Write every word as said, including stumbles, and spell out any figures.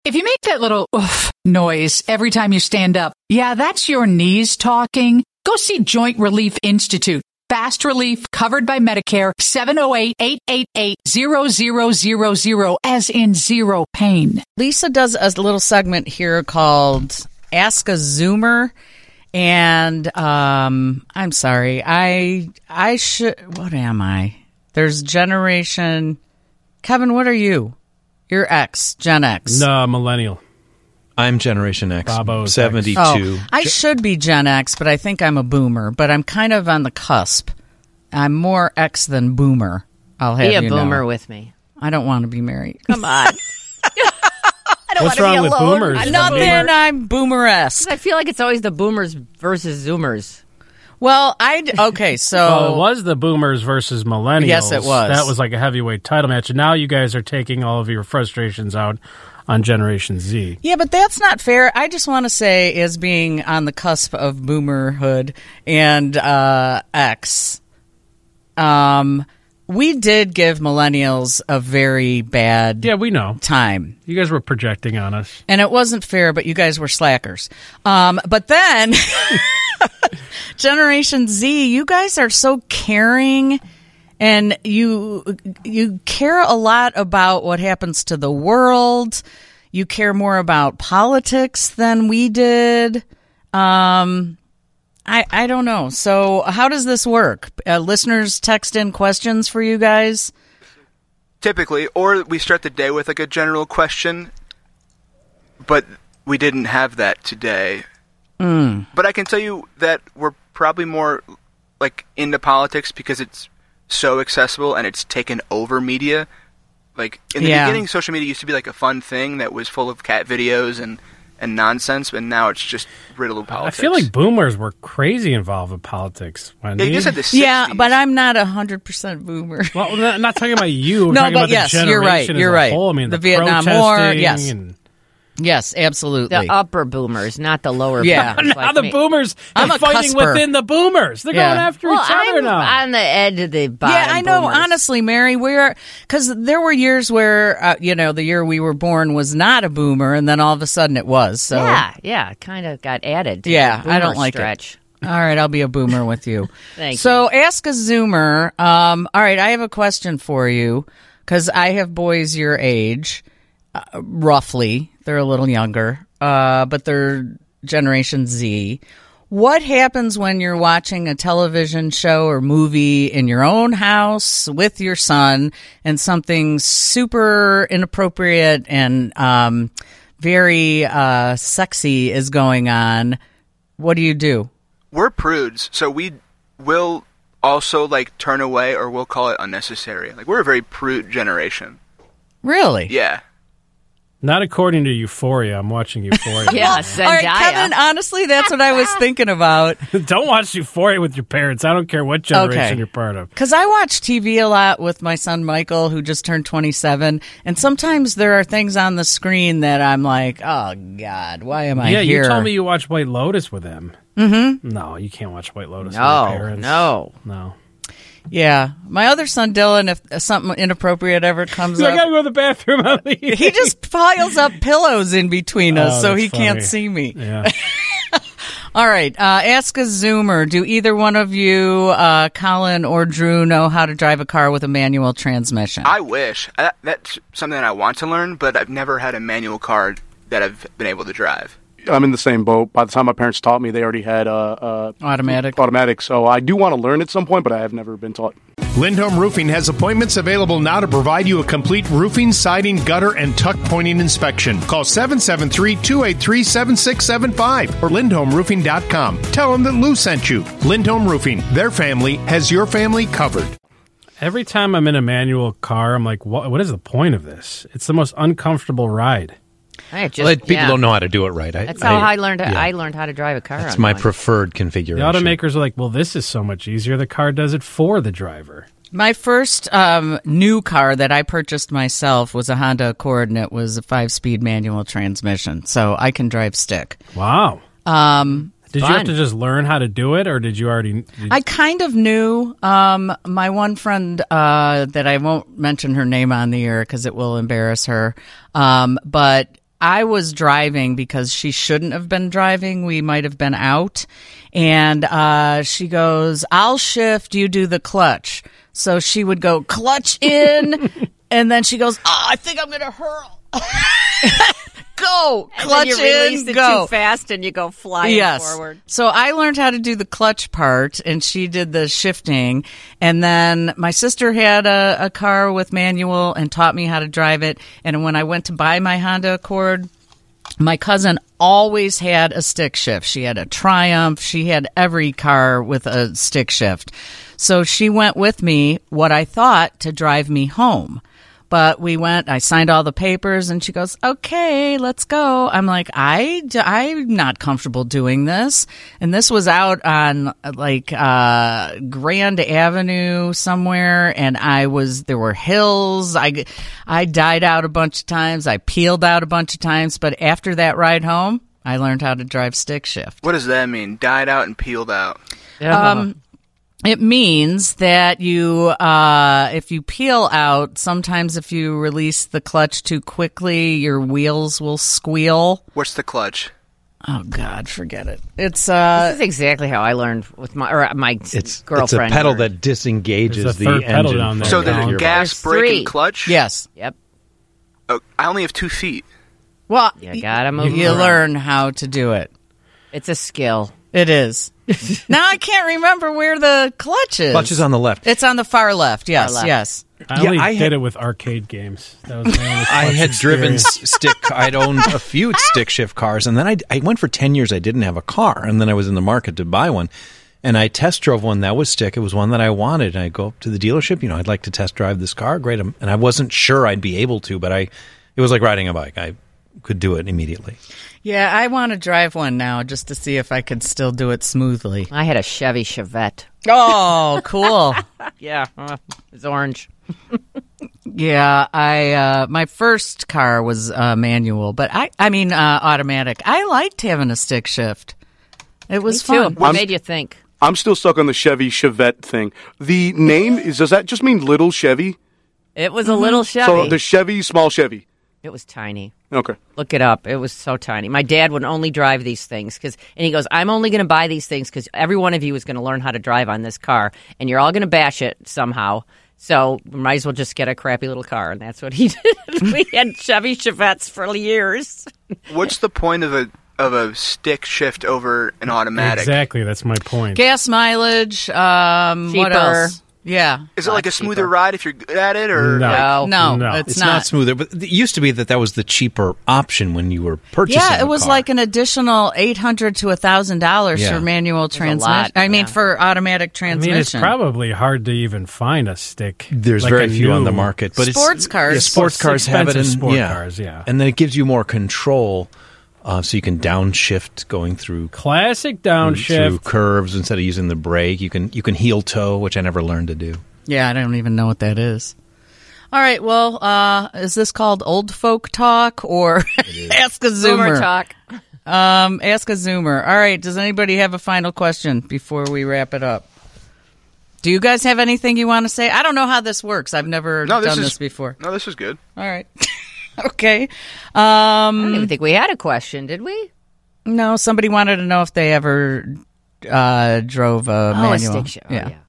If you make that little oof noise every time you stand up, yeah, that's your knees talking. Go see Joint Relief Institute. Fast relief covered by Medicare, seven oh eight, eight eight eight, zero zero zero zero, as in zero pain. Lisa does a little segment here called Ask a Zoomer. And um, I'm sorry, I I should, what am I? There's Generation, Kevin, what are you? You're X, Gen X. No, millennial. I'm Generation X, Bobo's seventy-two. Oh, I should be Gen X, but I think I'm a boomer. But I'm kind of on the cusp. I'm more X than boomer. I'll have Be a you boomer know. with me. I don't want to be married. Come on. I don't What's want to wrong be with alone. boomers? I Nothing. boomer. I'm boomer-esque. I feel like it's always the boomers versus zoomers. Well, I okay. So Well, it was the boomers versus millennials. Yes, it was. That was like a heavyweight title match. And now you guys are taking all of your frustrations out on Generation Z. yeah, but that's not fair. I just want to say, as being on the cusp of boomerhood and uh, X, um, we did give millennials a very bad Yeah, we know. time. You guys were projecting on us. And it wasn't fair, but you guys were slackers. Um, but then, Generation Z, you guys are so caring, and you you care a lot about what happens to the world. You care more about politics than we did. Um, I I don't know. So how does this work? Uh, listeners text in questions for you guys. Typically, or we start the day with like a general question, but we didn't have that today. Mm. But I can tell you that we're probably more like into politics because it's so accessible and it's taken over media. Like in the Yeah. beginning, social media used to be like a fun thing that was full of cat videos and, and nonsense, but now it's just riddled with politics. I feel like boomers were crazy involved with politics. Wendy. Yeah, you just had the sixties. Yeah, but I'm not a hundred percent boomer. Well, I'm not, I'm not talking about you. I'm No, talking but about yes, the you're generation right, as you're a right. whole. I mean, The the, Vietnam War, protesting yes. and Yes, absolutely. The upper boomers, not the lower Yeah. boomers. now like the me. boomers I'm are a fighting cusper. within the boomers. They're Yeah. going after Well, each other I'm now. on the edge of the bottom. Yeah, I know. boomers. Honestly, Mary, we're because there were years where uh, you know the year we were born was not a boomer, and then all of a sudden it was. So Yeah, yeah, kind of got added. To Yeah, the I don't boomer like it. stretch. all right, I'll be a boomer with you. Thank so ask a Zoomer. Um, all right, I have a question for you because I have boys your age, uh, roughly. They're a little younger, uh, but they're Generation Z. What happens when you're watching a television show or movie in your own house with your son and something super inappropriate and um, very uh, sexy is going on? What do you do? We're prudes, so we will also like turn away, or we'll call it unnecessary. Like we're a very prude generation. Really? Yeah. Not according to Euphoria. I'm watching Euphoria. Yeah, All right, Zendaya. Kevin, honestly, that's what I was thinking about. Don't watch Euphoria with your parents. I don't care what generation Okay. you're part of. Because I watch T V a lot with my son Michael, who just turned twenty-seven, and sometimes there are things on the screen that I'm like, oh, God, why am I yeah, here? you told me you watched White Lotus with him. Mm-hmm. No, you can't watch White Lotus No, with your parents. no. No. Yeah. My other son, Dylan, if something inappropriate ever comes He's like, I up, gotta go to the bathroom. I'll leave. he just piles up pillows in between us Oh, so that's he can't funny. see me. Yeah. All right. Uh, ask a Zoomer. Do either one of you, uh, Colin or Drew, know how to drive a car with a manual transmission? I wish. I, that's something that I want to learn, but I've never had a manual car that I've been able to drive. I'm in the same boat. By the time my parents taught me, they already had uh, uh, Automatic. automatic. So I do want to learn at some point, but I have never been taught. Lindholm Roofing has appointments available now to provide you a complete roofing, siding, gutter, and tuck pointing inspection. Call seven seven three, two eight three, seven six seven five or lindholm roofing dot com. Tell them that Lou sent you. Lindholm Roofing, their family has your family covered. Every time I'm in a manual car, I'm like, what, what is the point of this? It's the most uncomfortable ride. I just, Well, people yeah. don't know how to do it right. I, That's how I, I learned. yeah. I learned how to drive a car. That's on my one. preferred The configuration. automakers are like, well, this is so much easier. The car does it for the driver. My first um, new car that I purchased myself was a Honda Accord, and it was a five-speed manual transmission, so I can drive stick. Wow. Um, Did you have to just learn how to do it, or did you already? Did I kind of knew. Um, my one friend uh, that I won't mention her name on the air because it will embarrass her, um, but I was driving because she shouldn't have been driving. We might have been out. And uh, she goes, I'll shift, you do the clutch. So she would go clutch in, and then she goes, oh, I think I'm going to hurl. Go, And clutch then you release in, it go. too fast and you go flying Yes. forward. So I learned how to do the clutch part, and she did the shifting. And then my sister had a, a car with manual and taught me how to drive it. And when I went to buy my Honda Accord, my cousin always had a stick shift. She had a Triumph. She had every car with a stick shift. So she went with me, what I thought, to drive me home. But we went, I signed all the papers, and she goes, okay, let's go. I'm like, I, I'm not comfortable doing this. And this was out on, like, uh, Grand Avenue somewhere, and I was, there were hills. I, I died out a bunch of times. I peeled out a bunch of times. But after that ride home, I learned how to drive stick shift. What does that mean? Died out and peeled out. Um, it means that you, uh, if you peel out, sometimes if you release the clutch too quickly, your wheels will squeal. What's the clutch? Oh God, forget it. It's uh, This is exactly how I learned with my or my It's it's a girlfriend. pedal learned. that disengages There's a the third pedal engine. down there. from So down the your gas, There's brake, three. and clutch? yes. Yep. Oh, I only have two feet. Well, You gotta move you around. learn how to do it. It's a skill. It is. Now I can't remember where the clutch is. Clutch is on the left. It's on the far left. Yes, left. yes. I Yeah, only I did had- it with arcade games. That was my only I clutch had driven experience. s- stick. I'd owned a few stick shift cars, and then I, I went for ten years. I didn't have a car, and then I was in the market to buy one, and I test drove one that was stick. It was one that I wanted, and I go up to the dealership. You know, I'd like to test drive this car. Great, and I wasn't sure I'd be able to, but I. It was like riding a bike. I could do it immediately. Yeah, I want to drive one now just to see if I could still do it smoothly. I had a Chevy Chevette. Oh, cool. Yeah, uh, it's orange. Yeah, I uh, my first car was uh, manual, but I I mean uh, automatic. I liked having a stick shift. It was Me too. fun. What I'm- made you think? I'm still stuck on the Chevy Chevette thing. The name is does that just mean little Chevy? It was a little Chevy. So the Chevy, small Chevy. It was tiny. Okay. Look it up. It was so tiny. My dad would only drive these things because, and he goes, "I'm only going to buy these things because every one of you is going to learn how to drive on this car, and you're all going to bash it somehow. So we might as well just get a crappy little car." And that's what he did. We had Chevy Chevettes for years. What's the point of a of a stick shift over an automatic? Exactly, that's my point. Gas mileage. Um, what Cheaper. else? Yeah. Is it like a Lot smoother cheaper. ride if you're good at it, or No. No, No. it's, It's not. smoother, but it used to be that that was the cheaper option when you were purchasing. Yeah, it a was car. like an additional eight hundred to a thousand dollars Yeah. for manual a transmission. lot, I mean, yeah. for automatic I transmission. mean, it's probably hard to even find a stick. There's like very a few on the new- market, but Sports it's, cars. Yeah, sports It's cars have it, expensive and sport yeah. cars, yeah. and then it gives you more control, uh, so you can downshift going through Classic through downshift. curves instead of using the brake. You can you can heel toe, which I never learned to do. Yeah, I don't even know what that is. All right, well, uh, is this called old folk talk or ask a Zoomer zoomer? talk. Um, ask a zoomer. All right, does anybody have a final question before we wrap it up? Do you guys have anything you want to say? I don't know how this works. I've never No, this done is- this before. No, this is good. All right. Okay. I Um, don't even think we had a question, did we? no, somebody wanted to know if they ever uh, drove a Oh, a manual. stick shift. Oh, yeah. yeah.